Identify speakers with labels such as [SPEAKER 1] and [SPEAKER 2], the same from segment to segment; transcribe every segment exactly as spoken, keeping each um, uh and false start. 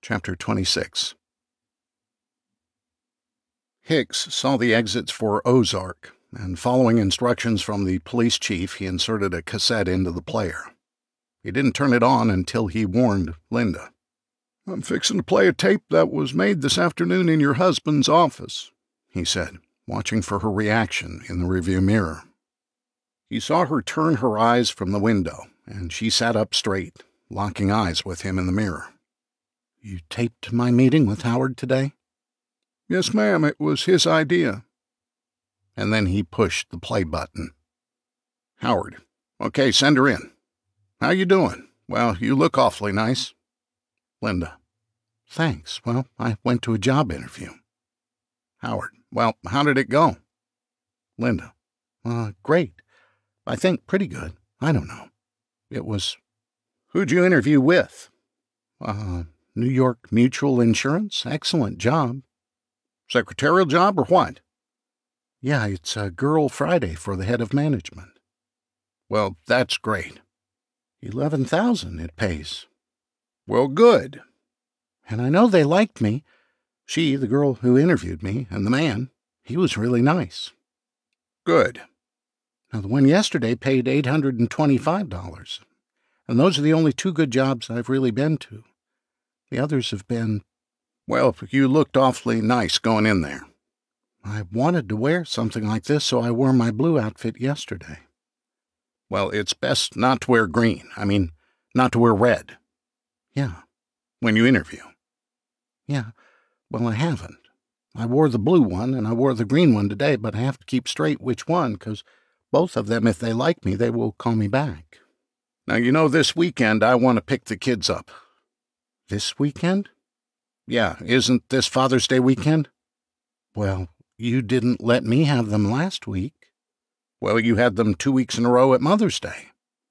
[SPEAKER 1] Chapter twenty-six. Hicks saw the exits for Ozark, and following instructions from the police chief, he inserted a cassette into the player. He didn't turn it on until he warned Linda. "I'm fixing to play a tape that was made this afternoon in your husband's office," he said, watching for her reaction in the rearview mirror. He saw her turn her eyes from the window, and she sat up straight, locking eyes with him in the mirror. "You taped my meeting with Howard today?" "Yes, ma'am, it was his idea." And then he pushed the play button. "Howard. Okay, send her in. How you doing? Well, you look awfully nice." Linda. "Thanks. Well, I went to a job interview." Howard. "Well, how did it go?" Linda. Uh, great. I think pretty good. I don't know. It was... Who'd you interview with? Uh, New York Mutual Insurance. Excellent job. Secretarial job or what? Yeah, it's a Girl Friday for the head of management. Well, that's great. Eleven thousand it pays. Well, good. And I know they liked me. She, the girl who interviewed me, and the man, he was really nice. Good. Now, the one yesterday paid eight hundred twenty-five dollars, and those are the only two good jobs I've really been to. The others have been... Well, you looked awfully nice going in there. I wanted to wear something like this, so I wore my blue outfit yesterday. Well, it's best not to wear green. I mean, not to wear red. Yeah. When you interview. Yeah. Well, I haven't. I wore the blue one, and I wore the green one today, but I have to keep straight which one, because both of them, if they like me, they will call me back. Now, you know, this weekend I want to pick the kids up. This weekend? Yeah, isn't this Father's Day weekend? Well, you didn't let me have them last week. Well, you had them two weeks in a row at Mother's Day.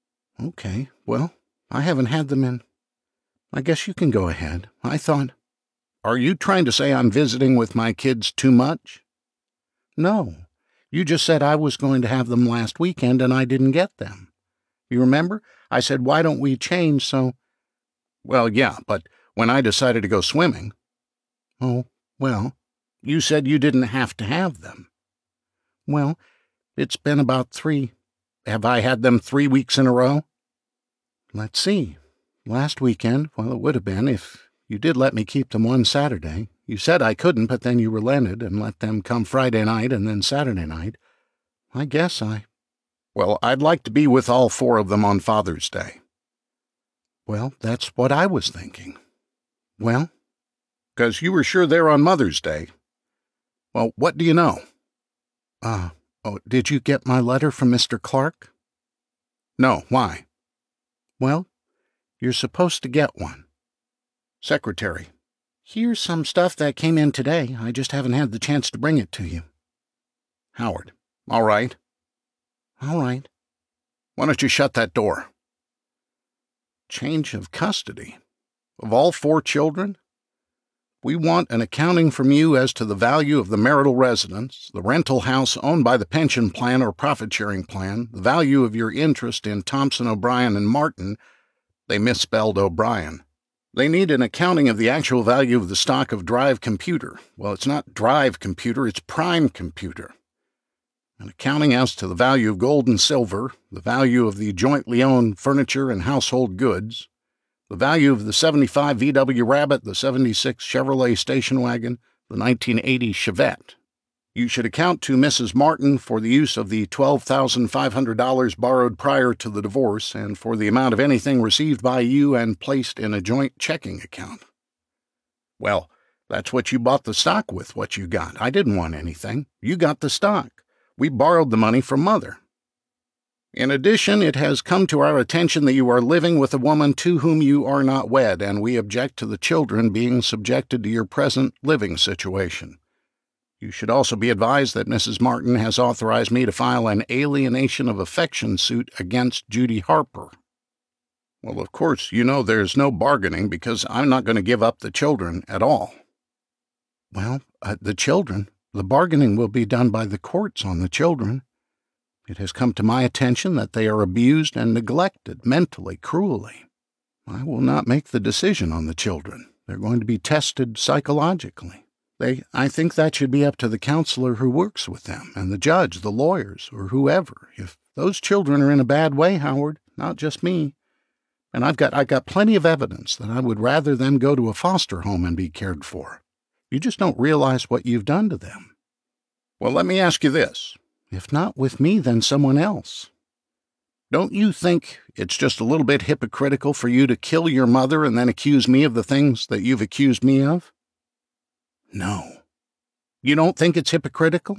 [SPEAKER 1] Okay, well, I haven't had them in... I guess you can go ahead. I thought... Are you trying to say I'm visiting with my kids too much? No. You just said I was going to have them last weekend and I didn't get them. You remember? I said, why don't we change so... Well, yeah, but when I decided to go swimming... Oh, well, you said you didn't have to have them. Well, it's been about three... Have I had them three weeks in a row? Let's see. Last weekend, well, it would have been if you did let me keep them one Saturday. You said I couldn't, but then you relented and let them come Friday night and then Saturday night. I guess I... Well, I'd like to be with all four of them on Father's Day. Well, that's what I was thinking. Well? 'Cause you were sure they're on Mother's Day. Well, what do you know? Uh, oh, did you get my letter from Mister Clark? No, why? Well, you're supposed to get one. Secretary. Here's some stuff that came in today. I just haven't had the chance to bring it to you. Howard. All right. All right. Why don't you shut that door? Change of custody. Of all four children? We want an accounting from you as to the value of the marital residence, the rental house owned by the pension plan or profit-sharing plan, the value of your interest in Thompson, O'Brien, and Martin. They misspelled O'Brien. They need an accounting of the actual value of the stock of Drive Computer. Well, it's not Drive Computer, it's Prime Computer. An accounting as to the value of gold and silver, the value of the jointly owned furniture and household goods, the value of the seventy-five V W Rabbit, the seventy-six Chevrolet station wagon, the nineteen eighty Chevette. You should account to Missus Martin for the use of the twelve thousand five hundred dollars borrowed prior to the divorce and for the amount of anything received by you and placed in a joint checking account. Well, that's what you bought the stock with, what you got. I didn't want anything. You got the stock. We borrowed the money from Mother. In addition, it has come to our attention that you are living with a woman to whom you are not wed, and we object to the children being subjected to your present living situation. You should also be advised that Missus Martin has authorized me to file an alienation of affection suit against Judy Harper. Well, of course, you know there's no bargaining because I'm not going to give up the children at all. Well, uh, the children... The bargaining will be done by the courts on the children. It has come to my attention that they are abused and neglected mentally, cruelly. I will not make the decision on the children. They're going to be tested psychologically. They, I think that should be up to the counselor who works with them, and the judge, the lawyers, or whoever. If those children are in a bad way, Howard, not just me. And I've got, I've got plenty of evidence that I would rather them go to a foster home and be cared for. You just don't realize what you've done to them. Well, let me ask you this. If not with me, then someone else. Don't you think it's just a little bit hypocritical for you to kill your mother and then accuse me of the things that you've accused me of? No. You don't think it's hypocritical?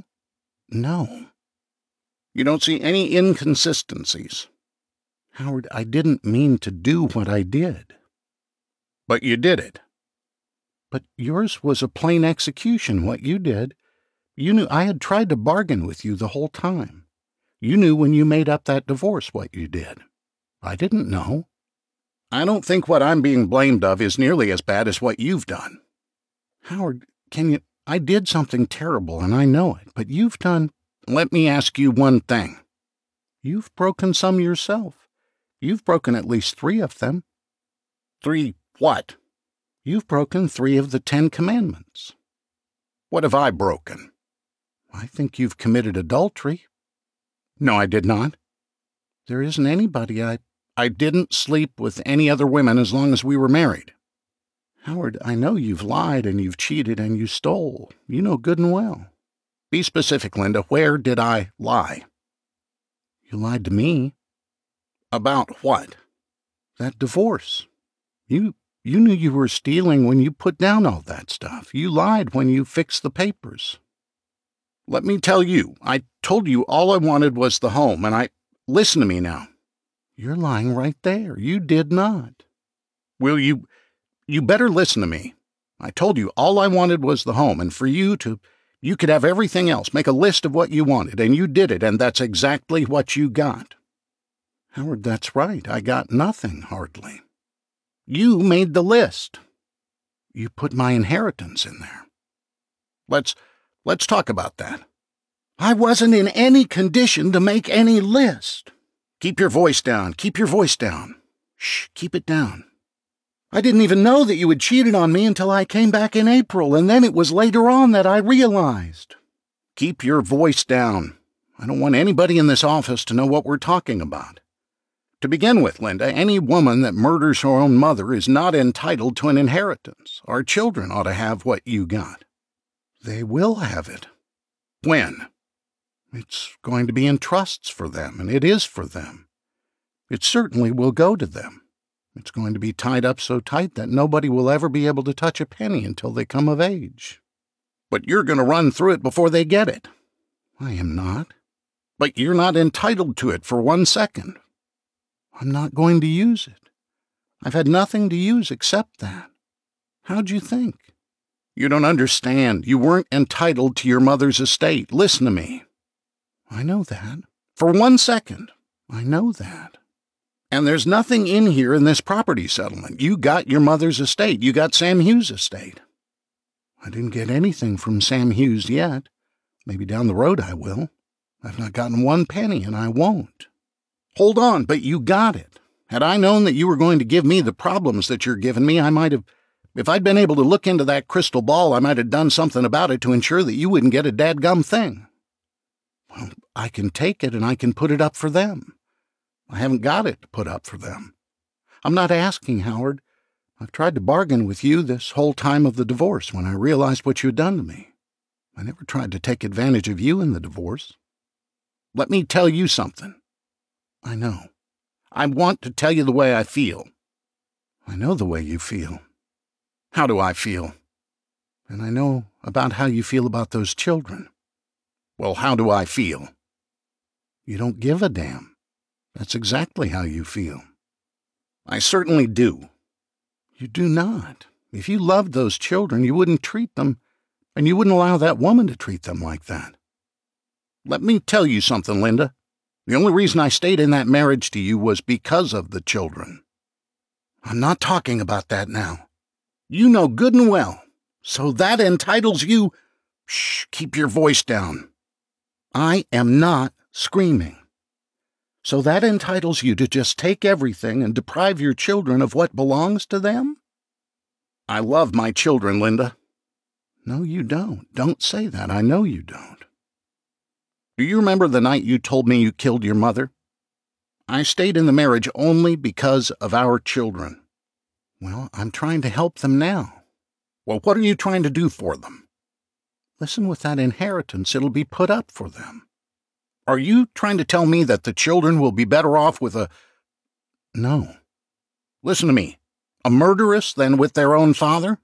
[SPEAKER 1] No. You don't see any inconsistencies? Howard, I didn't mean to do what I did. But you did it. But yours was a plain execution, what you did. You knew I had tried to bargain with you the whole time. You knew when you made up that divorce what you did. I didn't know. I don't think what I'm being blamed of is nearly as bad as what you've done. Howard, can you... I did something terrible, and I know it, but you've done... Let me ask you one thing. You've broken some yourself. You've broken at least three of them. Three what? You've broken three of the Ten Commandments. What have I broken? I think you've committed adultery. No, I did not. There isn't anybody I... I didn't sleep with any other women as long as we were married. Howard, I know you've lied and you've cheated and you stole. You know good and well. Be specific, Linda. Where did I lie? You lied to me. About what? That divorce. You... You knew you were stealing when you put down all that stuff. You lied when you fixed the papers. Let me tell you, I told you all I wanted was the home, and I... Listen to me now. You're lying right there. You did not. Will you... You better listen to me. I told you all I wanted was the home, and for you to... You could have everything else. Make a list of what you wanted, and you did it, and that's exactly what you got. Howard, that's right. I got nothing, hardly. You made the list. You put my inheritance in there. Let's, let's talk about that. I wasn't in any condition to make any list. Keep your voice down. Keep your voice down. Shh, keep it down. I didn't even know that you had cheated on me until I came back in April, and then it was later on that I realized. Keep your voice down. I don't want anybody in this office to know what we're talking about. To begin with, Linda, any woman that murders her own mother is not entitled to an inheritance. Our children ought to have what you got. They will have it. When? It's going to be in trusts for them, and it is for them. It certainly will go to them. It's going to be tied up so tight that nobody will ever be able to touch a penny until they come of age. But you're going to run through it before they get it. I am not. But you're not entitled to it for one second. I'm not going to use it. I've had nothing to use except that. How'd you think? You don't understand. You weren't entitled to your mother's estate. Listen to me. I know that. For one second. I know that. And there's nothing in here in this property settlement. You got your mother's estate. You got Sam Hughes' estate. I didn't get anything from Sam Hughes yet. Maybe down the road I will. I've not gotten one penny, and I won't. Hold on, but you got it. Had I known that you were going to give me the problems that you're giving me, I might have... If I'd been able to look into that crystal ball, I might have done something about it to ensure that you wouldn't get a dadgum thing. Well, I can take it and I can put it up for them. I haven't got it to put up for them. I'm not asking, Howard. I've tried to bargain with you this whole time of the divorce when I realized what you had done to me. I never tried to take advantage of you in the divorce. Let me tell you something. I know. I want to tell you the way I feel. I know the way you feel. How do I feel? And I know about how you feel about those children. Well, how do I feel? You don't give a damn. That's exactly how you feel. I certainly do. You do not. If you loved those children, you wouldn't treat them, and you wouldn't allow that woman to treat them like that. Let me tell you something, Linda. The only reason I stayed in that marriage to you was because of the children. I'm not talking about that now. You know good and well. So that entitles you... Shh, keep your voice down. I am not screaming. So that entitles you to just take everything and deprive your children of what belongs to them? I love my children, Linda. No, you don't. Don't say that. I know you don't. Do you remember the night you told me you killed your mother? I stayed in the marriage only because of our children. Well, I'm trying to help them now. Well, what are you trying to do for them? Listen, with that inheritance, it'll be put up for them. Are you trying to tell me that the children will be better off with a... No. Listen to me. A murderess than with their own father?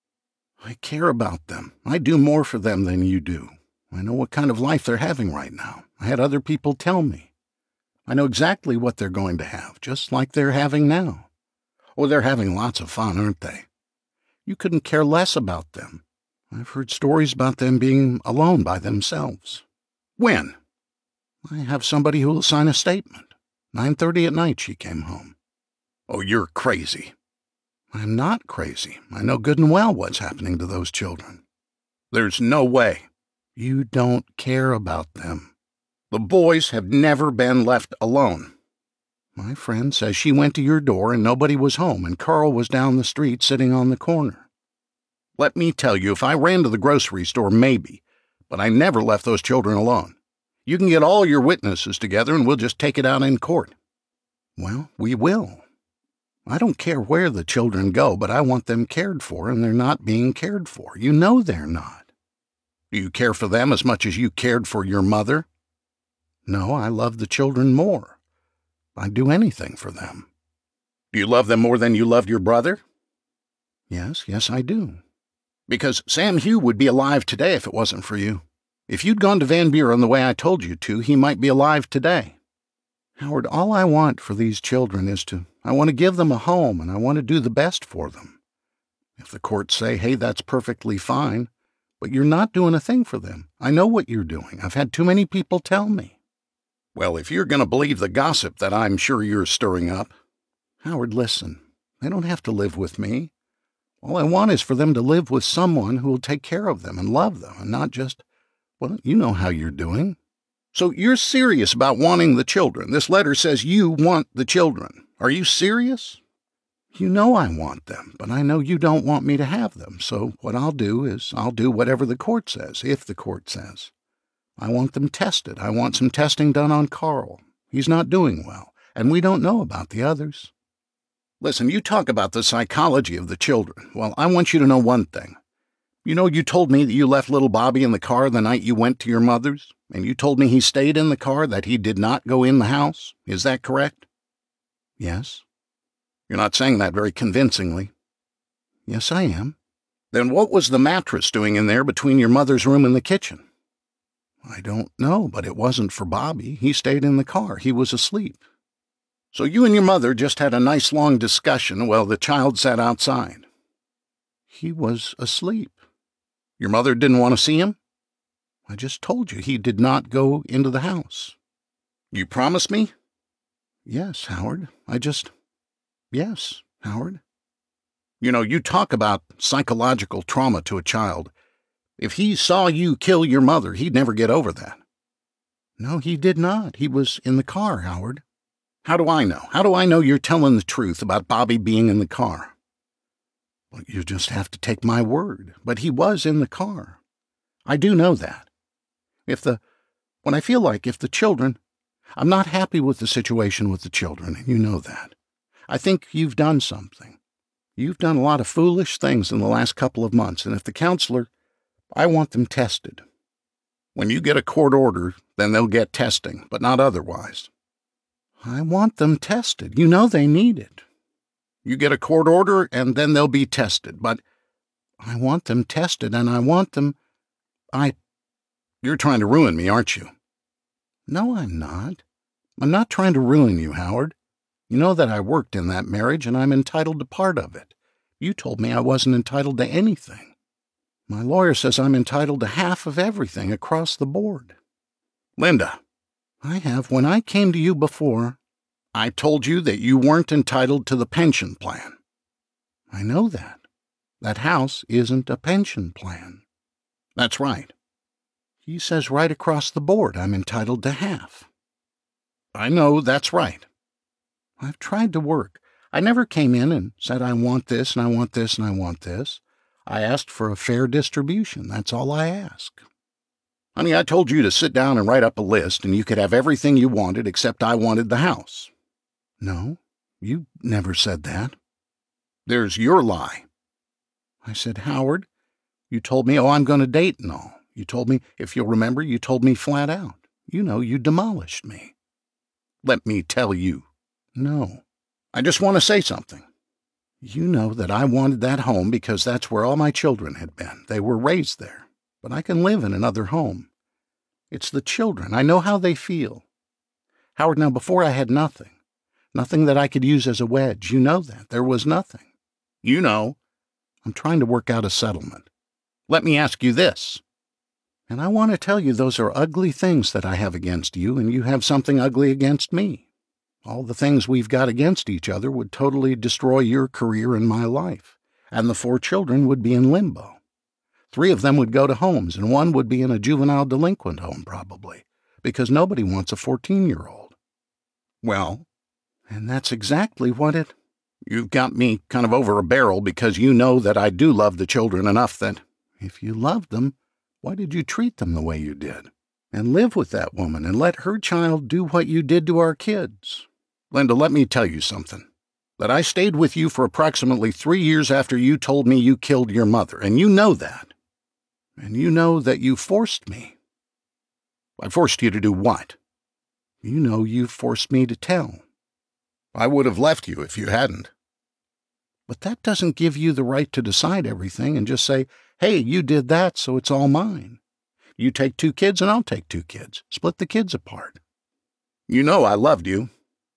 [SPEAKER 1] I care about them. I do more for them than you do. I know what kind of life they're having right now. I had other people tell me. I know exactly what they're going to have, just like they're having now. Oh, they're having lots of fun, aren't they? You couldn't care less about them. I've heard stories about them being alone by themselves. When? I have somebody who will sign a statement. nine thirty at night she came home. Oh, you're crazy. I'm not crazy. I know good and well what's happening to those children. There's no way. You don't care about them. The boys have never been left alone. My friend says she went to your door and nobody was home and Carl was down the street sitting on the corner. Let me tell you, if I ran to the grocery store, maybe, but I never left those children alone. You can get all your witnesses together and we'll just take it out in court. Well, we will. I don't care where the children go, but I want them cared for, and they're not being cared for. You know they're not. Do you care for them as much as you cared for your mother? No, I love the children more. I'd do anything for them. Do you love them more than you loved your brother? Yes, yes, I do. Because Sam Hugh would be alive today if it wasn't for you. If you'd gone to Van Buren the way I told you to, he might be alive today. Howard, all I want for these children is to, I want to give them a home and I want to do the best for them. If the courts say, hey, that's perfectly fine, but you're not doing a thing for them. I know what you're doing. I've had too many people tell me. Well, if you're going to believe the gossip that I'm sure you're stirring up, Howard, listen, they don't have to live with me. All I want is for them to live with someone who will take care of them and love them and not just, well, you know how you're doing. So you're serious about wanting the children. This letter says you want the children. Are you serious? You know I want them, but I know you don't want me to have them. So what I'll do is I'll do whatever the court says, if the court says. I want them tested. I want some testing done on Carl. He's not doing well, and we don't know about the others. Listen, you talk about the psychology of the children. Well, I want you to know one thing. You know, you told me that you left little Bobby in the car the night you went to your mother's, and you told me he stayed in the car, that he did not go in the house. Is that correct? Yes. You're not saying that very convincingly. Yes, I am. Then what was the mattress doing in there between your mother's room and the kitchen? I don't know, but it wasn't for Bobby. He stayed in the car. He was asleep. So you and your mother just had a nice long discussion while the child sat outside. He was asleep. Your mother didn't want to see him? I just told you he did not go into the house. You promise me? Yes, Howard. I just... Yes, Howard. You know, you talk about psychological trauma to a child. If he saw you kill your mother, he'd never get over that. No, he did not. He was in the car, Howard. How do I know? How do I know you're telling the truth about Bobby being in the car? Well, you just have to take my word. But he was in the car. I do know that. If the... When I feel like if the children... I'm not happy with the situation with the children, and you know that. I think you've done something. You've done a lot of foolish things in the last couple of months, and if the counselor... I want them tested. When you get a court order, then they'll get testing, but not otherwise. I want them tested. You know they need it. You get a court order, and then they'll be tested, but I want them tested, and I want them... I... You're trying to ruin me, aren't you? No, I'm not. I'm not trying to ruin you, Howard. You know that I worked in that marriage, and I'm entitled to part of it. You told me I wasn't entitled to anything. My lawyer says I'm entitled to half of everything across the board. Linda, I have. When I came to you before, I told you that you weren't entitled to the pension plan. I know that. That house isn't a pension plan. That's right. He says right across the board I'm entitled to half. I know that's right. I've tried to work. I never came in and said I want this and I want this and I want this. I asked for a fair distribution. That's all I ask. Honey, I told you to sit down and write up a list and you could have everything you wanted except I wanted the house. No, you never said that. There's your lie. I said, Howard, you told me, oh, I'm going to date and all. You told me, if you'll remember, you told me flat out. You know, you demolished me. Let me tell you. No. I just want to say something. You know that I wanted that home because that's where all my children had been. They were raised there. But I can live in another home. It's the children. I know how they feel. Howard, now before I had nothing. Nothing that I could use as a wedge. You know that. There was nothing. You know. I'm trying to work out a settlement. Let me ask you this. And I want to tell you those are ugly things that I have against you, and you have something ugly against me. All the things we've got against each other would totally destroy your career and my life, and the four children would be in limbo. Three of them would go to homes, and one would be in a juvenile delinquent home probably, because nobody wants a fourteen-year-old. Well, and that's exactly what it... You've got me kind of over a barrel because you know that I do love the children enough that, if you loved them, why did you treat them the way you did? And live with that woman and let her child do what you did to our kids? Linda, let me tell you something. That I stayed with you for approximately three years after you told me you killed your mother, and you know that. And you know that you forced me. I forced you to do what? You know you forced me to tell. I would have left you if you hadn't. But that doesn't give you the right to decide everything and just say, hey, you did that, so it's all mine. You take two kids and I'll take two kids. Split the kids apart. You know I loved you.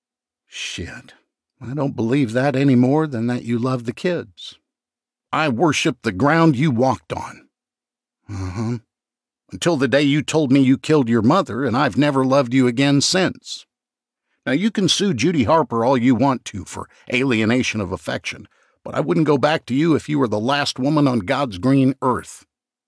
[SPEAKER 1] Shit. I don't believe that any more than that you love the kids. I worship the ground you walked on. Uh-huh. Until the day you told me you killed your mother, and I've never loved you again since. Now, you can sue Judy Harper all you want to for alienation of affection, but I wouldn't go back to you if you were the last woman on God's green earth.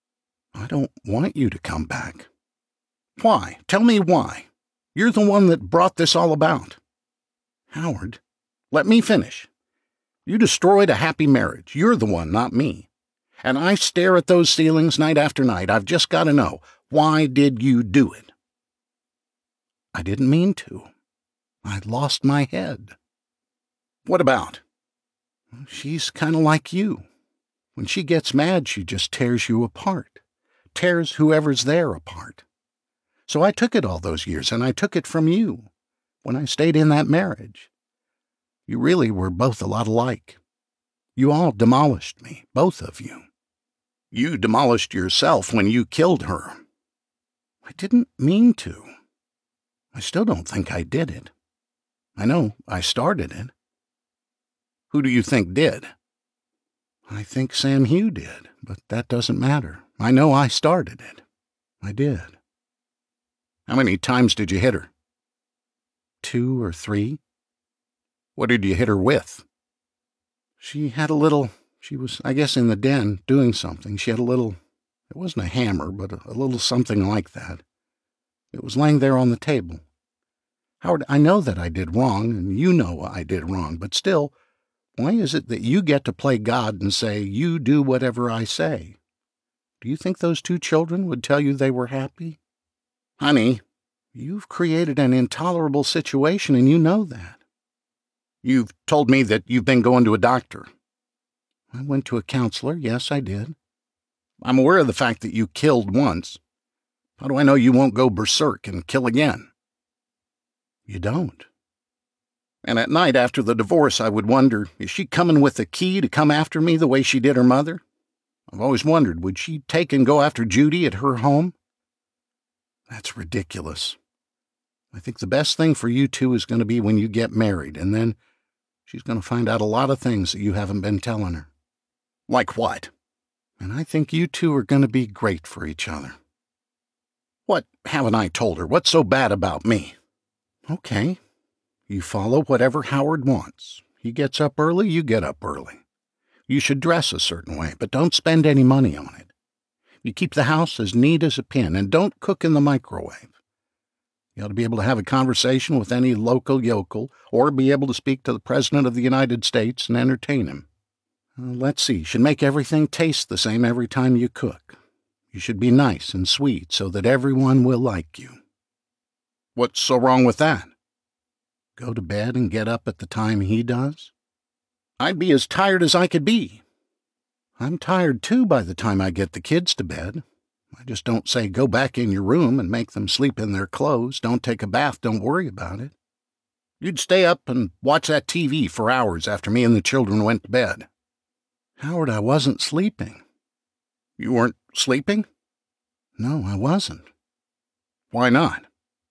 [SPEAKER 1] I don't want you to come back. Why? Tell me why. You're the one that brought this all about. Howard, let me finish. You destroyed a happy marriage. You're the one, not me. And I stare at those ceilings night after night. I've just got to know, why did you do it? I didn't mean to. I lost my head. What about? She's kind of like you. When she gets mad, she just tears you apart. Tears whoever's there apart. So I took it all those years, and I took it from you when I stayed in that marriage. You really were both a lot alike. You all demolished me, both of you. You demolished yourself when you killed her. I didn't mean to. I still don't think I did it. I know I started it. Who do you think did? I think Sam Hugh did, but that doesn't matter. I know I started it. I did. How many times did you hit her? Two or three. What did you hit her with? She had a little, she was, I guess, in the den doing something. She had a little, it wasn't a hammer, but a, a little something like that. It was laying there on the table. Howard, I know that I did wrong, and you know I did wrong, but still, why is it that you get to play God and say, you do whatever I say? Do you think those two children would tell you they were happy? Honey, you've created an intolerable situation, and you know that. You've told me that you've been going to a doctor. I went to a counselor, yes, I did. I'm aware of the fact that you killed once. How do I know you won't go berserk and kill again? You don't. And at night after the divorce, I would wonder, is she coming with a key to come after me the way she did her mother? I've always wondered, would she take and go after Judy at her home? That's ridiculous. I think the best thing for you two is going to be when you get married, and then she's going to find out a lot of things that you haven't been telling her. Like what? And I think you two are going to be great for each other. What haven't I told her? What's so bad about me? Okay. You follow whatever Howard wants. He gets up early, you get up early. You should dress a certain way, but don't spend any money on it. You keep the house as neat as a pin, and don't cook in the microwave. You ought to be able to have a conversation with any local yokel or be able to speak to the President of the United States and entertain him. Uh, let's see, you should make everything taste the same every time you cook. You should be nice and sweet so that everyone will like you. What's so wrong with that? Go to bed and get up at the time he does? I'd be as tired as I could be. I'm tired too by the time I get the kids to bed. I just don't say go back in your room and make them sleep in their clothes. Don't take a bath, don't worry about it. You'd stay up and watch that T V for hours after me and the children went to bed. Howard, I wasn't sleeping. You weren't sleeping? No, I wasn't. Why not?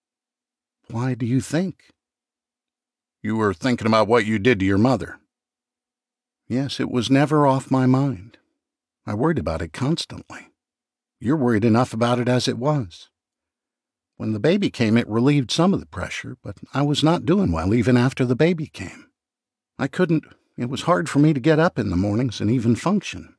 [SPEAKER 1] Why do you think? You were thinking about what you did to your mother. Yes, it was never off my mind. I worried about it constantly. You're worried enough about it as it was. When the baby came, it relieved some of the pressure, but I was not doing well even after the baby came. I couldn't, it was hard for me to get up in the mornings and even function.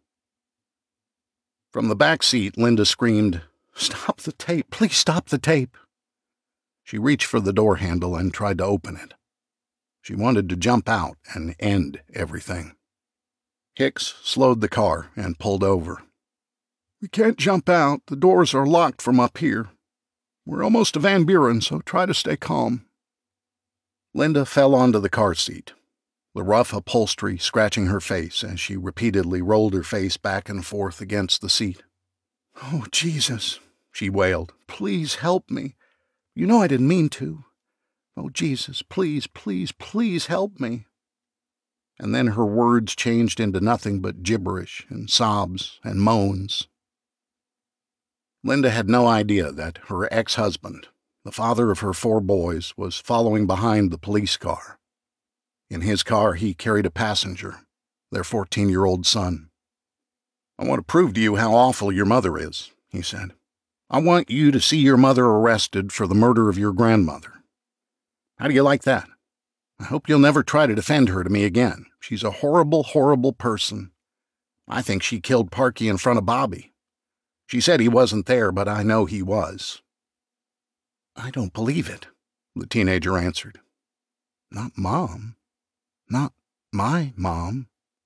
[SPEAKER 1] From the back seat, Linda screamed, "Stop the tape, please stop the tape." She reached for the door handle and tried to open it. She wanted to jump out and end everything. Hicks slowed the car and pulled over. We can't jump out. The doors are locked from up here. We're almost to Van Buren, so try to stay calm. Linda fell onto the car seat, the rough upholstery scratching her face as she repeatedly rolled her face back and forth against the seat. Oh, Jesus, she wailed. Please help me. You know I didn't mean to. Oh, Jesus, please, please, please help me. And then her words changed into nothing but gibberish and sobs and moans. Linda had no idea that her ex-husband, the father of her four boys, was following behind the police car. In his car, he carried a passenger, their fourteen-year-old son. I want to prove to you how awful your mother is, he said. I want you to see your mother arrested for the murder of your grandmother. How do you like that? I hope you'll never try to defend her to me again. She's a horrible, horrible person. I think she killed Parky in front of Bobby. She said he wasn't there, but I know he was. I don't believe it, the teenager answered. Not Mom. Not my mom.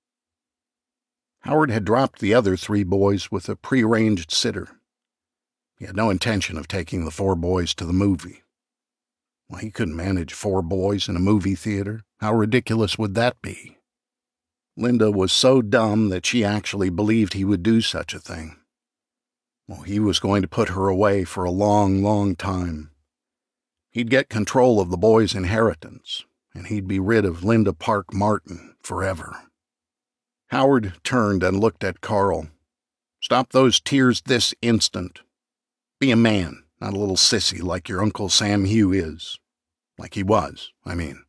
[SPEAKER 1] Howard had dropped the other three boys with a prearranged sitter. He had no intention of taking the four boys to the movie. Well, he couldn't manage four boys in a movie theater. How ridiculous would that be? Linda was so dumb that she actually believed he would do such a thing. Well, he was going to put her away for a long, long time. He'd get control of the boys' inheritance, and he'd be rid of Linda Park Martin forever. Howard turned and looked at Carl. Stop those tears this instant. Be a man, not a little sissy like your Uncle Sam Hugh is. Like he was, I mean.